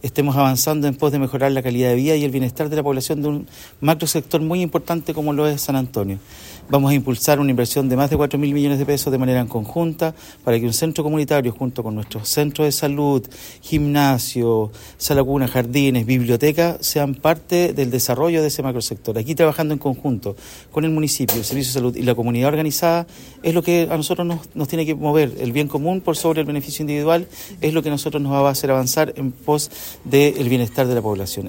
estemos avanzando en pos de mejorar la calidad de vida y el bienestar de la población de un macrosector muy importante como lo es San Antonio. Vamos a impulsar una inversión de más de 4.000 millones de pesos de manera en conjunta para que un centro comunitario junto con nuestros centros de salud, gimnasio, sala cuna, jardines, biblioteca sean parte del desarrollo de ese macrosector. Aquí trabajando en conjunto con el municipio, el Servicio de Salud y la comunidad organizada es lo que a nosotros nos tiene que mover. El bien común por sobre el beneficio individual es lo que a nosotros nos va a hacer avanzar en pos del bienestar de la población.